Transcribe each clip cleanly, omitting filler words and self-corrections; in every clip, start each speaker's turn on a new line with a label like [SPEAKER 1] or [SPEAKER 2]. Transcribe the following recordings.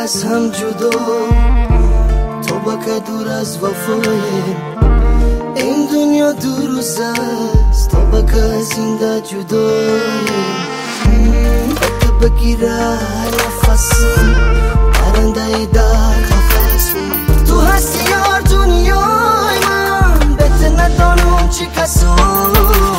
[SPEAKER 1] از هم جدا، تو باید دور از وفای این دنیا دو روز است، تو باید زنده جدای بکه بگیره نفسم پرنده در قفسم، تو هستی یار دنیای من بهتر ندانم چی کسم،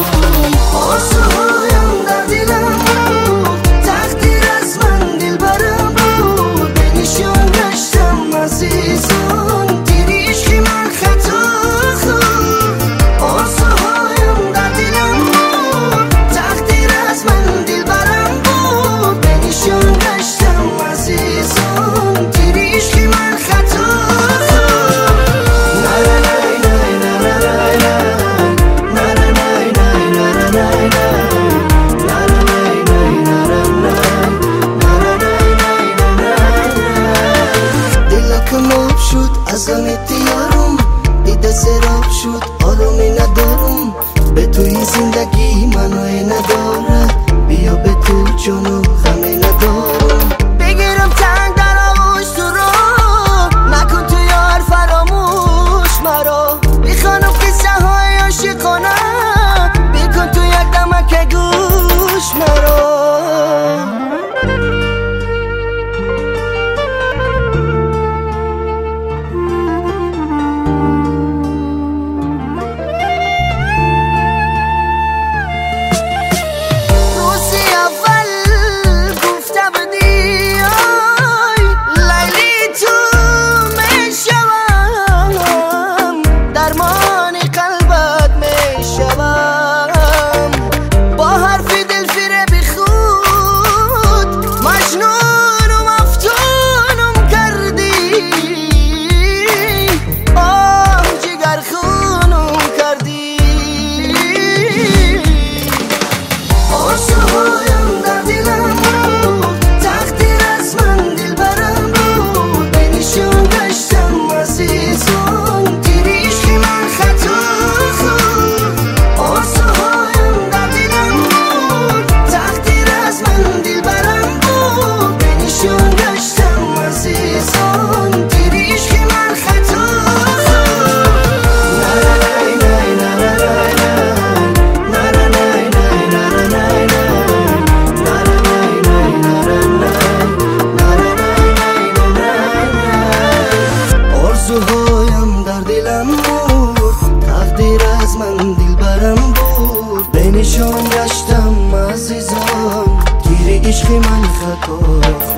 [SPEAKER 1] آرزوهایم در دلم بود، تقدیر از من دل برم بود، به نشان گشتم عزیزان دیر عشقی من خطا خود، آرزوهایم در دلم بود، تقدیر از من دل برم بود، به نشان گشتم عزیزان دیر عشقی من خطا شد از آن دیارم دیده سراب شد آرامی ندارم، به توی زندگی منوی ندارد، بیا به تو جانو غمی ندارم، بگیرم تنگ در آغوش تو رو نکن تو یار فراموش مرا، بیخوانم قصه های عاشقانه بیکن تو یک دمک گوش مرا. آرزوهایم در دلم بود، تقدیر از من دل برم بود، به نشان گشتم عزیزان گیر عشق من خطا.